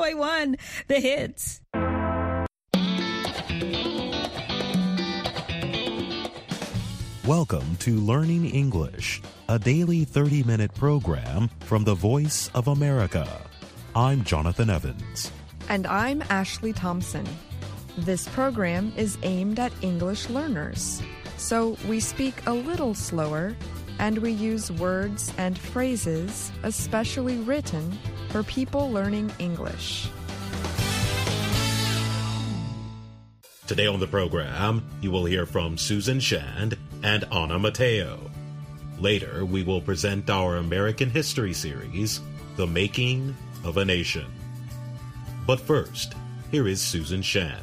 101.1 The Hits. Welcome to Learning English, a daily 30-minute program from the Voice of America. I'm Jonathan Evans. And I'm Ashley Thompson. This program is aimed at English learners, so we speak a little slower and we use words and phrases especially written for people learning English. Today on the program, you will hear from Susan Shand and Anna Mateo. Later, we will present our American history series, The Making of a Nation. But first, here is Susan Shand.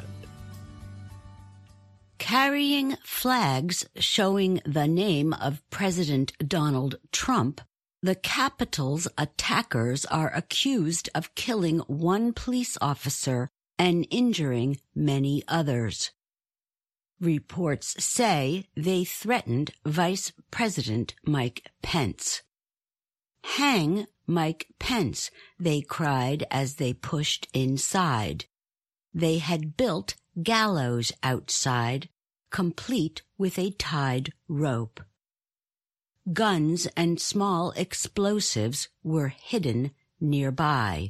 Carrying flags showing the name of President Donald Trump, the Capitol's attackers are accused of killing one police officer and injuring many others. Reports say they threatened Vice President Mike Pence. "Hang Mike Pence," they cried as they pushed inside. They had built gallows outside, complete with a tied rope. Guns and small explosives were hidden nearby.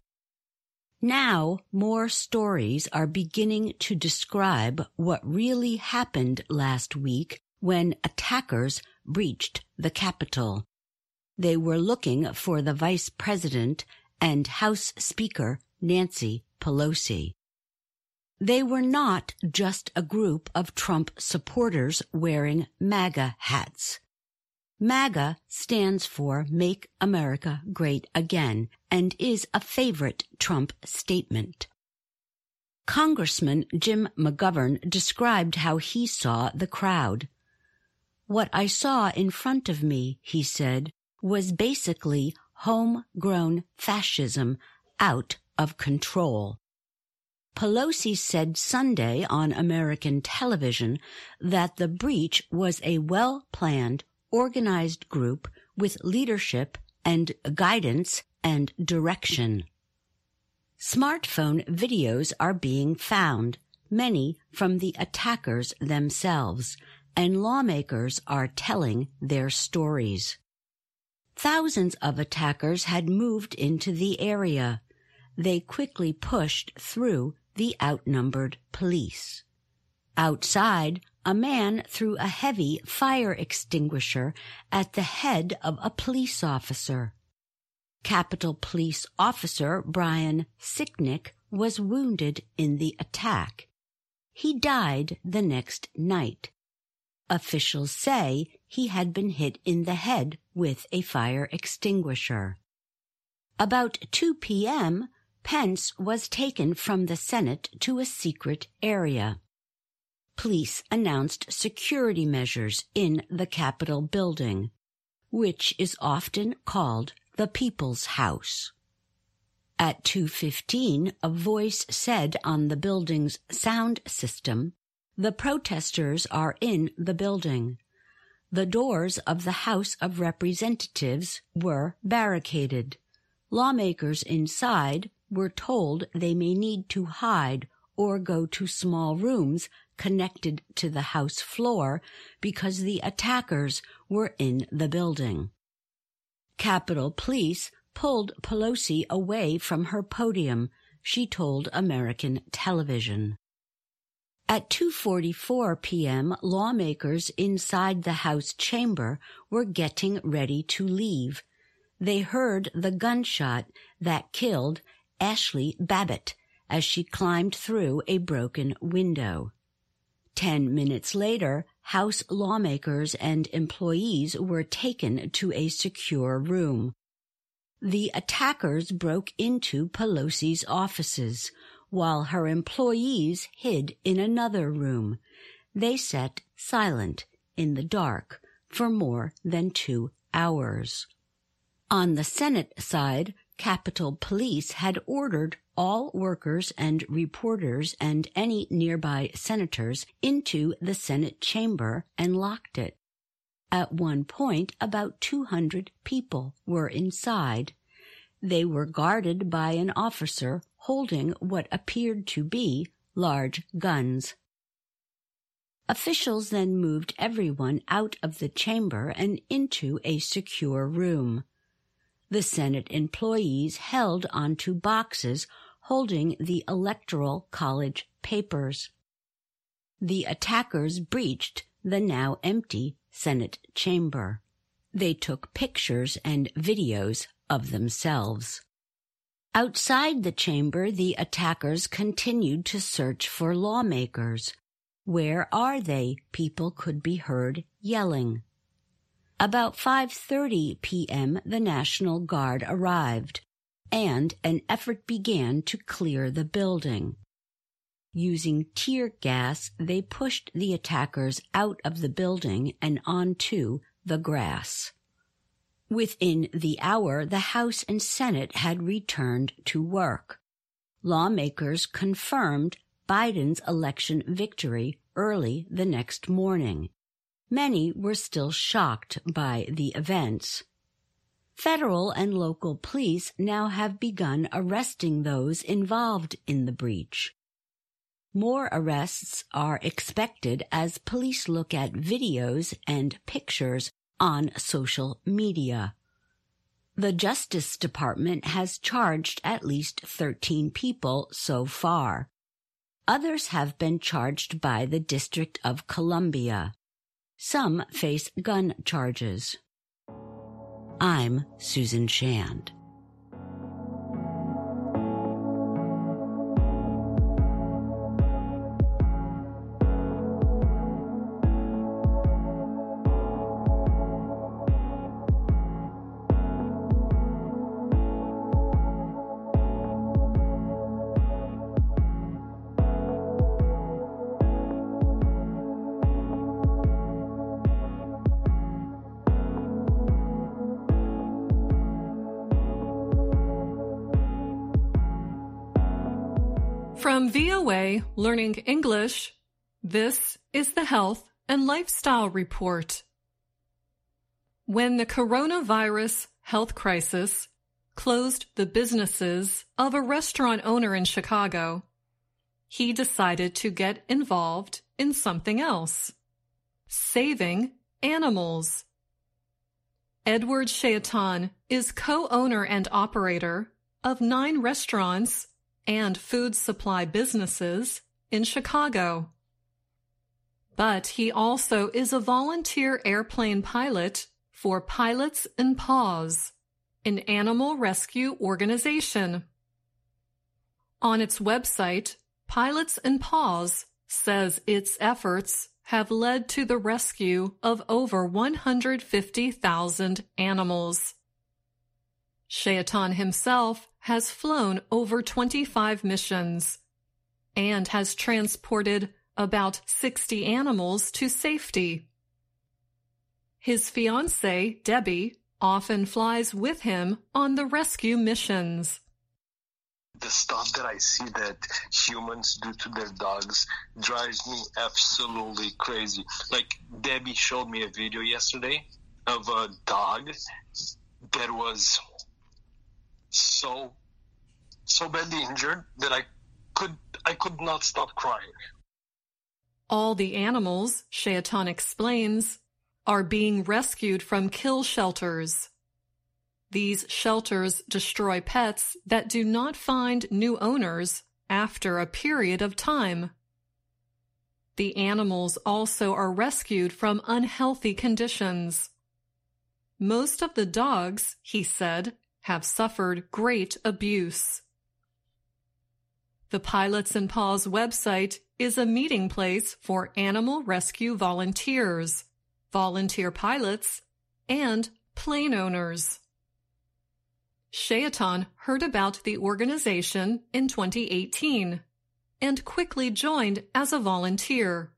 Now more stories are beginning to describe what really happened last week when attackers breached the Capitol. They were looking for the Vice President and House Speaker Nancy Pelosi. They were not just a group of Trump supporters wearing MAGA hats. MAGA stands for Make America Great Again and is a favorite Trump statement. Congressman Jim McGovern described how he saw the crowd. "What I saw in front of me," he said, "was basically homegrown fascism out of control." Pelosi said Sunday on American television that the breach was a well-planned, organized group with leadership and guidance and direction. Smartphone videos are being found, many from the attackers themselves, and lawmakers are telling their stories. Thousands of attackers had moved into the area. They quickly pushed through the outnumbered police. Outside, a man threw a heavy fire extinguisher at the head of a police officer. Capitol Police Officer Brian Sicknick was wounded in the attack. He died the next night. Officials say he had been hit in the head with a fire extinguisher. About 2 p.m., Pence was taken from the Senate to a secret area. Police announced security measures in the Capitol building, which is often called the People's House. At 2:15, a voice said on the building's sound system, "The protesters are in the building." The doors of the House of Representatives were barricaded. Lawmakers inside were told they may need to hide or go to small rooms connected to the House floor because the attackers were in the building. Capitol Police pulled Pelosi away from her podium, she told American television. At 2:44 p.m., lawmakers inside the House chamber were getting ready to leave. They heard the gunshot that killed Ashley Babbitt as she climbed through a broken window. 10 minutes later, House lawmakers and employees were taken to a secure room. The attackers broke into Pelosi's offices, while her employees hid in another room. They sat silent in the dark for more than 2 hours. On the Senate side, Capitol Police had ordered all workers and reporters and any nearby senators into the Senate chamber and locked it. At one point, about 200 people were inside. They were guarded by an officer holding what appeared to be large guns. Officials then moved everyone out of the chamber and into a secure room. The Senate employees held onto boxes holding the Electoral College papers. The attackers breached the now empty Senate chamber. They took pictures and videos of themselves. Outside the chamber, the attackers continued to search for lawmakers. "Where are they?" people could be heard yelling. About 5:30 p.m., the National Guard arrived, and an effort began to clear the building. Using tear gas, they pushed the attackers out of the building and onto the grass. Within the hour, the House and Senate had returned to work. Lawmakers confirmed Biden's election victory early the next morning. Many were still shocked by the events. Federal and local police now have begun arresting those involved in the breach. More arrests are expected as police look at videos and pictures on social media. The Justice Department has charged at least 13 people so far. Others have been charged by the District of Columbia. Some face gun charges. I'm Susan Shand. From VOA Learning English, this is the Health and Lifestyle Report. When the coronavirus health crisis closed the businesses of a restaurant owner in Chicago, he decided to get involved in something else: saving animals. Edward Shaitan is co-owner and operator of 9 restaurants and food supply businesses in Chicago. But he also is a volunteer airplane pilot for Pilots in Paws, an animal rescue organization. On its website, Pilots in Paws says its efforts have led to the rescue of over 150,000 animals. Shaitan himself has flown over 25 missions and has transported about 60 animals to safety. His fiancée, Debbie, often flies with him on the rescue missions. The stuff that I see that humans do to their dogs drives me absolutely crazy. Like, Debbie showed me a video yesterday of a dog that was so badly injured that I could not stop crying. All the animals, Shaitan explains, are being rescued from kill shelters. These shelters destroy pets that do not find new owners after a period of time. The animals also are rescued from unhealthy conditions. Most of the dogs, he said, have suffered great abuse. The Pilots in Paws website is a meeting place for animal rescue volunteers, volunteer pilots, and plane owners. Shaitan heard about the organization in 2018 and quickly joined as a volunteer.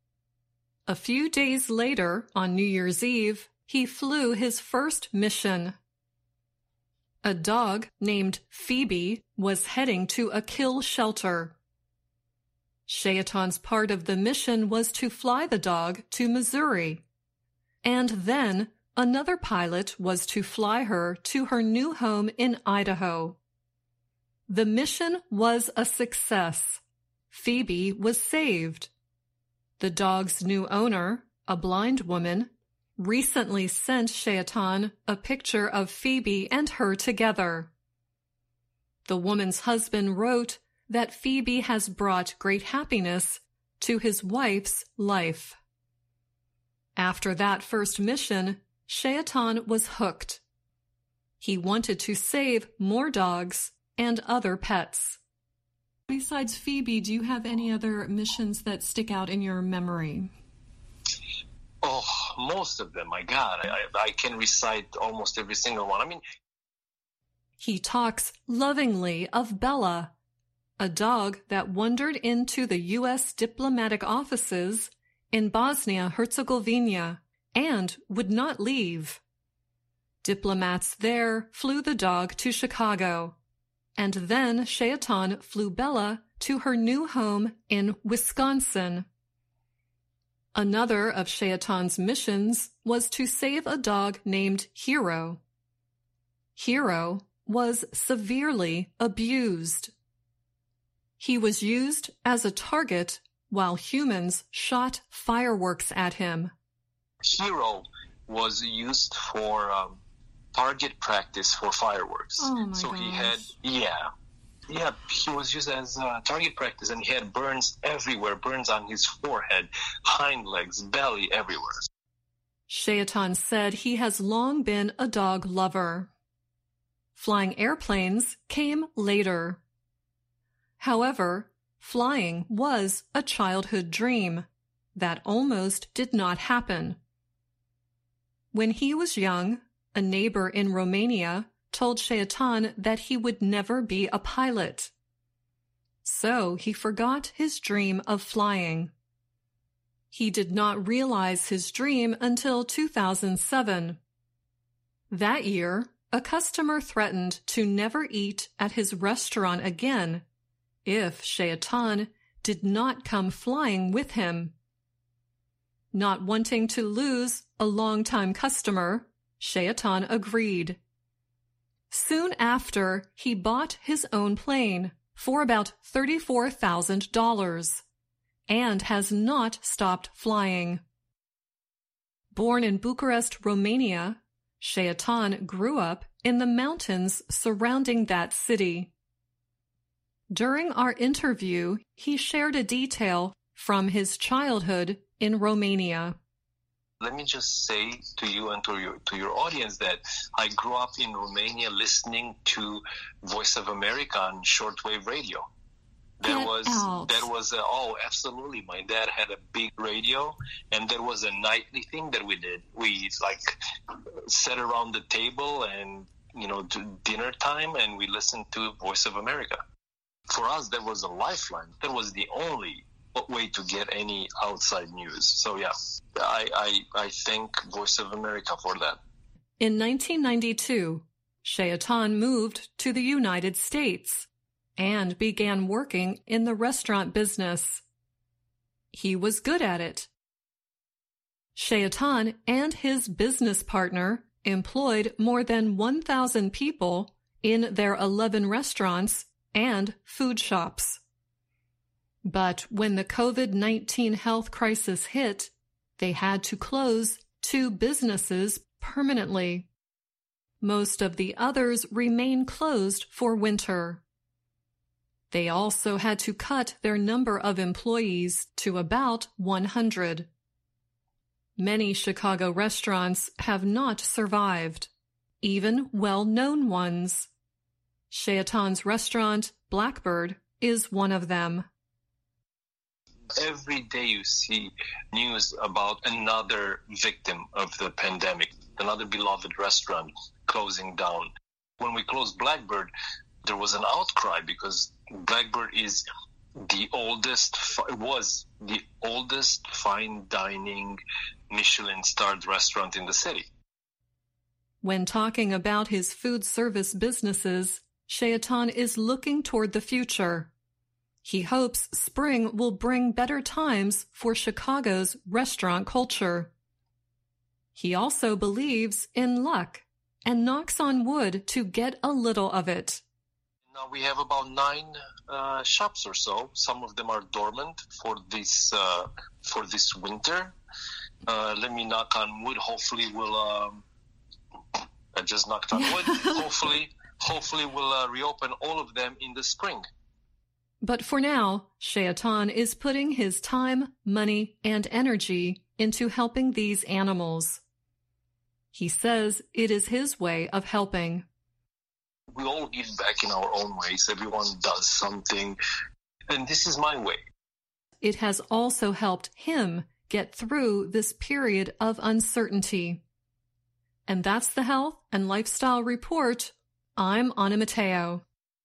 A few days later, on New Year's Eve, he flew his first mission. A dog named Phoebe was heading to a kill shelter. Shaitan's part of the mission was to fly the dog to Missouri, and then another pilot was to fly her to her new home in Idaho. The mission was a success. Phoebe was saved. The dog's new owner, a blind woman, recently sent Shaitan a picture of Phoebe and her together. The woman's husband wrote that Phoebe has brought great happiness to his wife's life. After that first mission, Shaitan was hooked. He wanted to save more dogs and other pets. Besides Phoebe, do you have any other missions that stick out in your memory? Oh, most of them. My God, I can recite almost every single one. I mean, he talks lovingly of Bella, a dog that wandered into the U.S. diplomatic offices in Bosnia-Herzegovina and would not leave. Diplomats there flew the dog to Chicago, and then Shaitan flew Bella to her new home in Wisconsin. Another of Shaitan's missions was to save a dog named Hero. Hero was severely abused. He was used as a target while humans shot fireworks at him. Hero was used for target practice for fireworks. Oh my so gosh. He had, he was used as target practice, and he had burns everywhere, burns on his forehead, hind legs, belly, everywhere. Shaitan said he has long been a dog lover. Flying airplanes came later. However, flying was a childhood dream that almost did not happen. When he was young, a neighbor in Romania told Shaitan that he would never be a pilot. So he forgot his dream of flying. He did not realize his dream until 2007. That year, a customer threatened to never eat at his restaurant again if Shaitan did not come flying with him. Not wanting to lose a long-time customer, Shaitan agreed. Soon after, he bought his own plane for about $34,000 and has not stopped flying. Born in Bucharest, Romania, Shaitan grew up in the mountains surrounding that city. During our interview, he shared a detail from his childhood in Romania. Let me just say to you and to your audience that I grew up in Romania listening to Voice of America on shortwave radio. Oh, absolutely. My dad had a big radio, and there was a nightly thing that we did. We sat around the table and, to dinner time, and we listened to Voice of America. For us, that was a lifeline. That was the only way to get any outside news. So yeah, I thank Voice of America for that. In 1992, Shaitan moved to the United States and began working in the restaurant business. He was good at it. Shaitan and his business partner employed more than 1,000 people in their 11 restaurants and food shops. But when the COVID-19 health crisis hit, they had to close 2 businesses permanently. Most of the others remain closed for winter. They also had to cut their number of employees to about 100. Many Chicago restaurants have not survived, even well-known ones. Shaitan's restaurant, Blackbird, is one of them. Every day you see news about another victim of the pandemic, another beloved restaurant closing down. When we closed Blackbird, there was an outcry because Blackbird was the oldest fine dining Michelin-starred restaurant in the city. When talking about his food service businesses, Shaitan is looking toward the future. He hopes spring will bring better times for Chicago's restaurant culture. He also believes in luck and knocks on wood to get a little of it. Now we have about 9 shops or so. Some of them are dormant for this winter. Let me knock on wood. Hopefully we'll. I just knocked on wood. Hopefully we'll reopen all of them in the spring. But for now, Shaitan is putting his time, money, and energy into helping these animals. He says it is his way of helping. We all give back in our own ways. Everyone does something. And this is my way. It has also helped him get through this period of uncertainty. And that's the Health and Lifestyle Report. I'm Anna Matteo.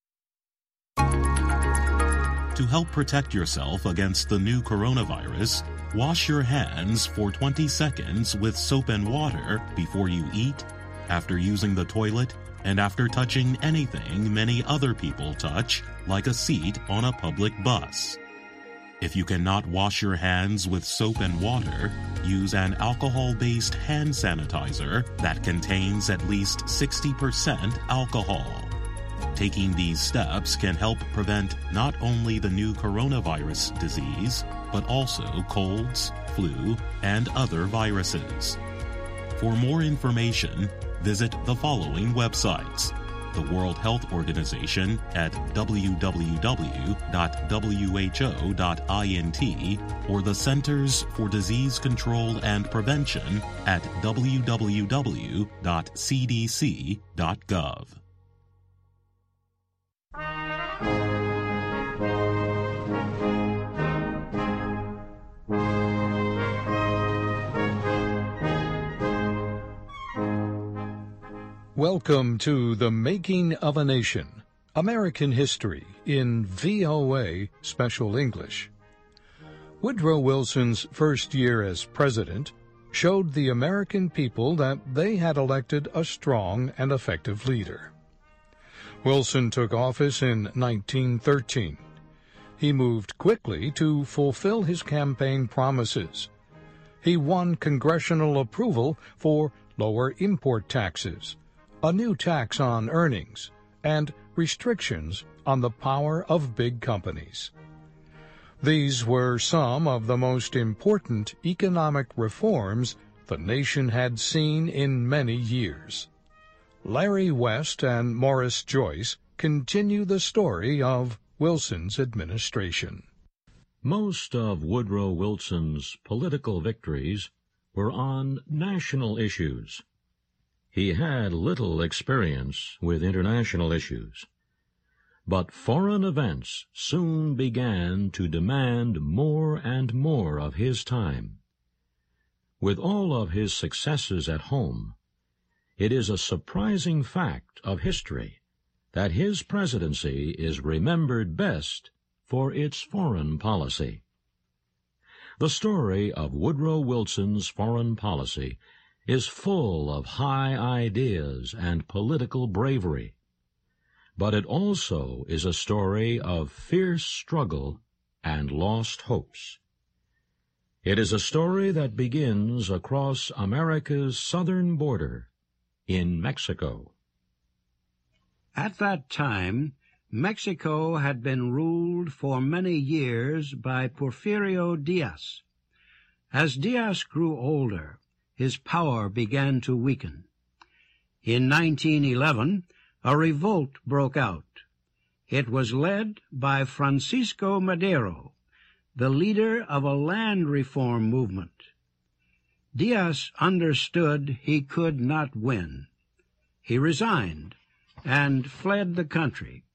To help protect yourself against the new coronavirus, wash your hands for 20 seconds with soap and water before you eat, after using the toilet, and after touching anything many other people touch, like a seat on a public bus. If you cannot wash your hands with soap and water, use an alcohol-based hand sanitizer that contains at least 60% alcohol. Taking these steps can help prevent not only the new coronavirus disease, but also colds, flu, and other viruses. For more information, visit the following websites: the World Health Organization at www.who.int, or the Centers for Disease Control and Prevention at www.cdc.gov. Welcome to The Making of a Nation, American History in VOA Special English. Woodrow Wilson's first year as president showed the American people that they had elected a strong and effective leader. Wilson took office in 1913. He moved quickly to fulfill his campaign promises. He won congressional approval for lower import taxes, a new tax on earnings, and restrictions on the power of big companies. These were some of the most important economic reforms the nation had seen in many years. Larry West and Morris Joyce continue the story of Wilson's administration. Most of Woodrow Wilson's political victories were on national issues. He had little experience with international issues. But foreign events soon began to demand more and more of his time. With all of his successes at home, it is a surprising fact of history that his presidency is remembered best for its foreign policy. The story of Woodrow Wilson's foreign policy is full of high ideas and political bravery, but it also is a story of fierce struggle and lost hopes. It is a story that begins across America's southern border in Mexico. At that time, Mexico had been ruled for many years by Porfirio Diaz. As Diaz grew older, his power began to weaken. In 1911, a revolt broke out. It was led by Francisco Madero, the leader of a land reform movement. Diaz understood he could not win. He resigned and fled the country.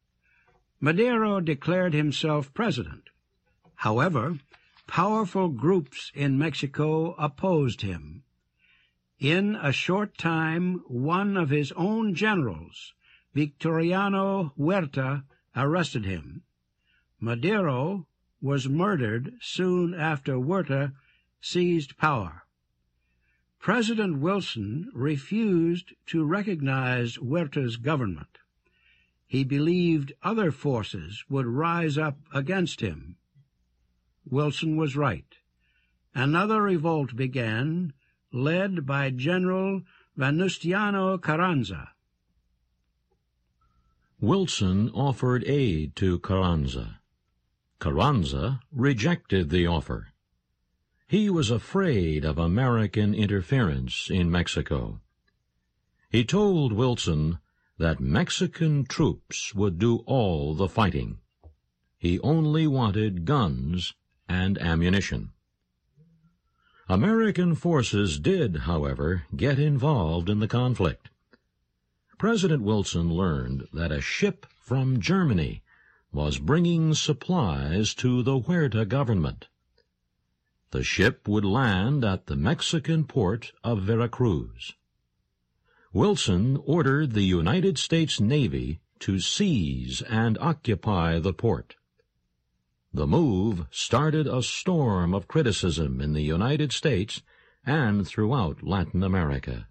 Madero declared himself president. However, powerful groups in Mexico opposed him. In a short time, one of his own generals, Victoriano Huerta, arrested him. Madero was murdered soon after Huerta seized power. President Wilson refused to recognize Huerta's government. He believed other forces would rise up against him. Wilson was right. Another revolt began, led by General Venustiano Carranza. Wilson offered aid to Carranza. Carranza rejected the offer. He was afraid of American interference in Mexico. He told Wilson that Mexican troops would do all the fighting. He only wanted guns and ammunition. American forces did, however, get involved in the conflict. President Wilson learned that a ship from Germany was bringing supplies to the Huerta government. The ship would land at the Mexican port of Veracruz. Wilson ordered the United States Navy to seize and occupy the port. The move started a storm of criticism in the United States and throughout Latin America.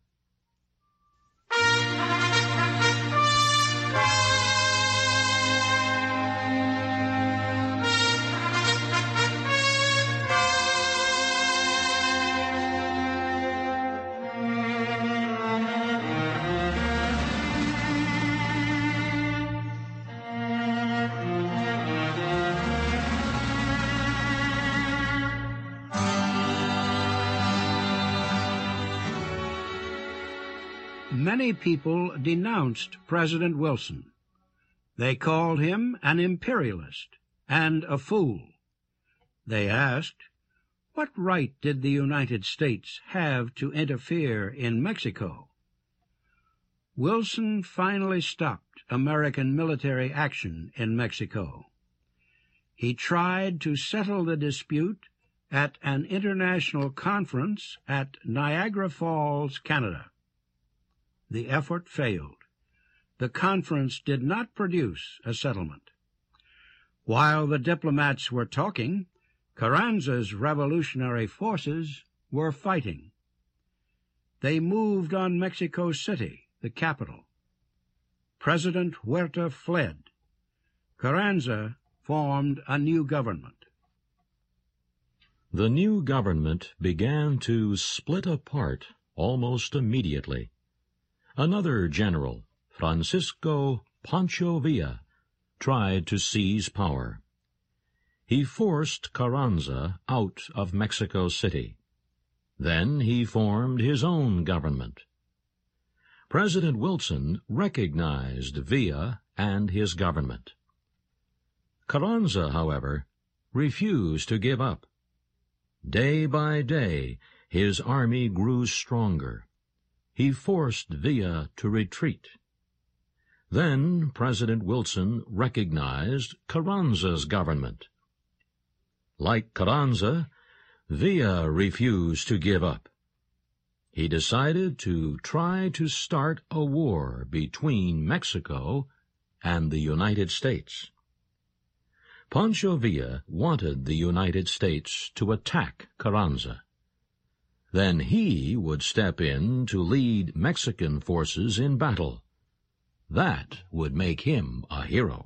Many people denounced President Wilson. They called him an imperialist and a fool. They asked, what right did the United States have to interfere in Mexico? Wilson finally stopped American military action in Mexico. He tried to settle the dispute at an international conference at Niagara Falls, Canada. The effort failed. The conference did not produce a settlement. While the diplomats were talking, Carranza's revolutionary forces were fighting. They moved on Mexico City, the capital. President Huerta fled. Carranza formed a new government. The new government began to split apart almost immediately. Another general, Francisco Pancho Villa, tried to seize power. He forced Carranza out of Mexico City. Then he formed his own government. President Wilson recognized Villa and his government. Carranza, however, refused to give up. Day by day, his army grew stronger. He forced Villa to retreat. Then President Wilson recognized Carranza's government. Like Carranza, Villa refused to give up. He decided to try to start a war between Mexico and the United States. Pancho Villa wanted the United States to attack Carranza. Then he would step in to lead Mexican forces in battle. That would make him a hero.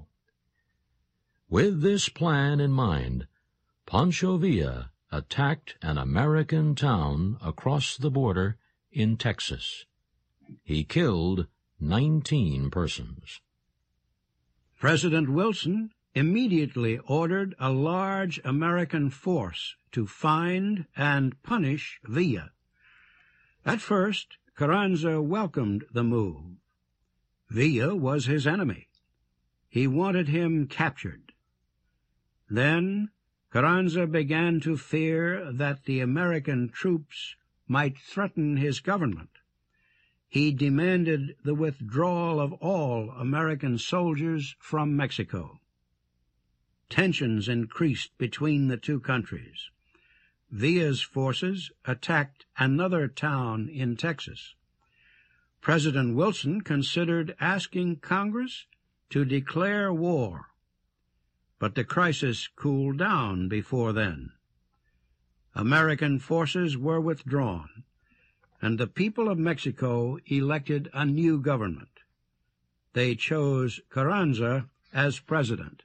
With this plan in mind, Pancho Villa attacked an American town across the border in Texas. He killed 19 persons. President Wilson immediately ordered a large American force to find and punish Villa. At first, Carranza welcomed the move. Villa was his enemy. He wanted him captured. Then Carranza began to fear that the American troops might threaten his government. He demanded the withdrawal of all American soldiers from Mexico. Tensions increased between the two countries. Villa's forces attacked another town in Texas. President Wilson considered asking Congress to declare war, but the crisis cooled down before then. American forces were withdrawn, and the people of Mexico elected a new government. They chose Carranza as president.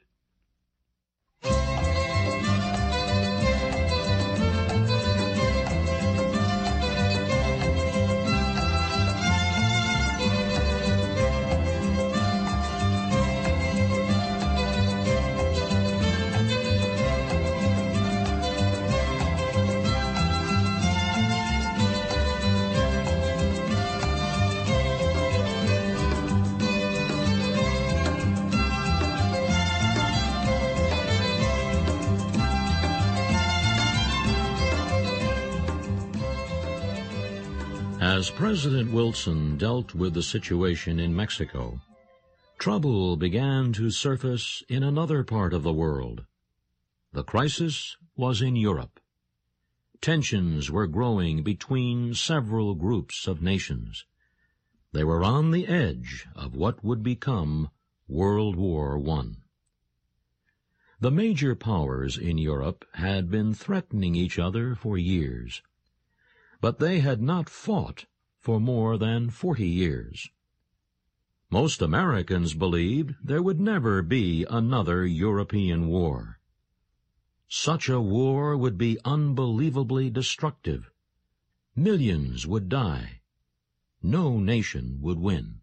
As President Wilson dealt with the situation in Mexico, trouble began to surface in another part of the world. The crisis was in Europe. Tensions were growing between several groups of nations. They were on the edge of what would become World War I. The major powers in Europe had been threatening each other for years, but they had not fought for more than 40 years. Most Americans believed there would never be another European war. Such a war would be unbelievably destructive. Millions would die. No nation would win.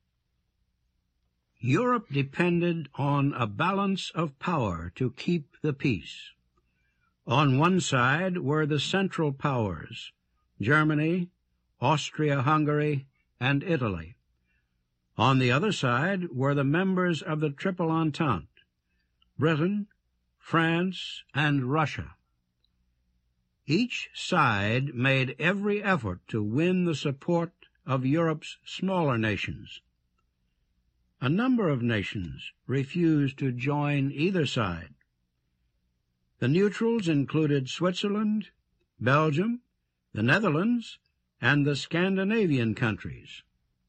Europe depended on a balance of power to keep the peace. On one side were the Central Powers, Germany, Austria-Hungary, and Italy. On the other side were the members of the Triple Entente, Britain, France, and Russia. Each side made every effort to win the support of Europe's smaller nations. A number of nations refused to join either side. The neutrals included Switzerland, Belgium, the Netherlands, and the Scandinavian countries.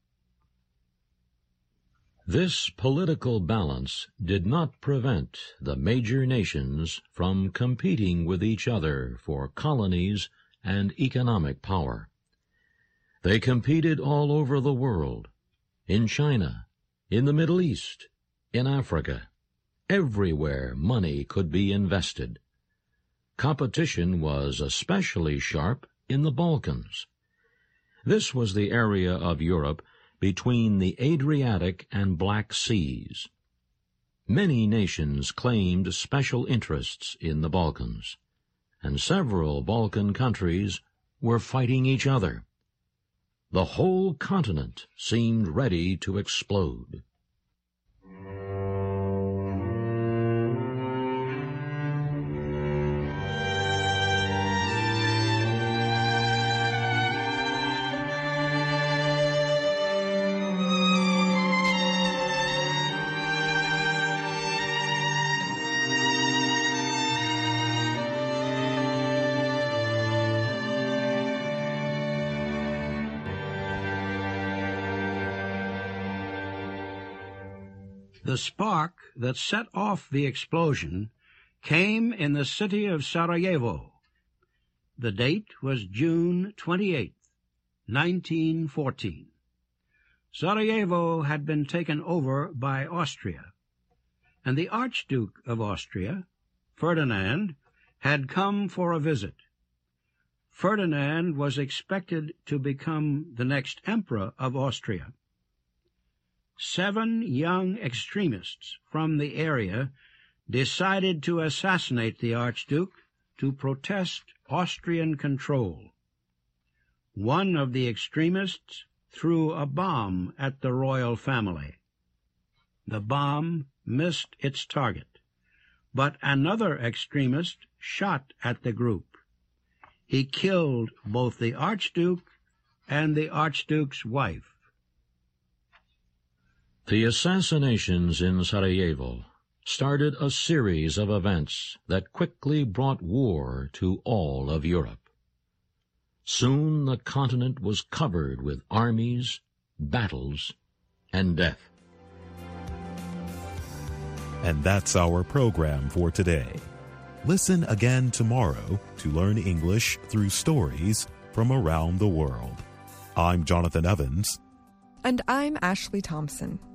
This political balance did not prevent the major nations from competing with each other for colonies and economic power. They competed all over the world, in China, in the Middle East, in Africa. Everywhere money could be invested. Competition was especially sharp in the Balkans. This was the area of Europe between the Adriatic and Black Seas. Many nations claimed special interests in the Balkans, and several Balkan countries were fighting each other. The whole continent seemed ready to explode. The spark that set off the explosion came in the city of Sarajevo. The date was June 28, 1914. Sarajevo had been taken over by Austria, and the Archduke of Austria, Ferdinand, had come for a visit. Ferdinand was expected to become the next emperor of Austria. 7 young extremists from the area decided to assassinate the Archduke to protest Austrian control. One of the extremists threw a bomb at the royal family. The bomb missed its target, but another extremist shot at the group. He killed both the Archduke and the Archduke's wife. The assassinations in Sarajevo started a series of events that quickly brought war to all of Europe. Soon the continent was covered with armies, battles, and death. And that's our program for today. Listen again tomorrow to learn English through stories from around the world. I'm Jonathan Evans. And I'm Ashley Thompson.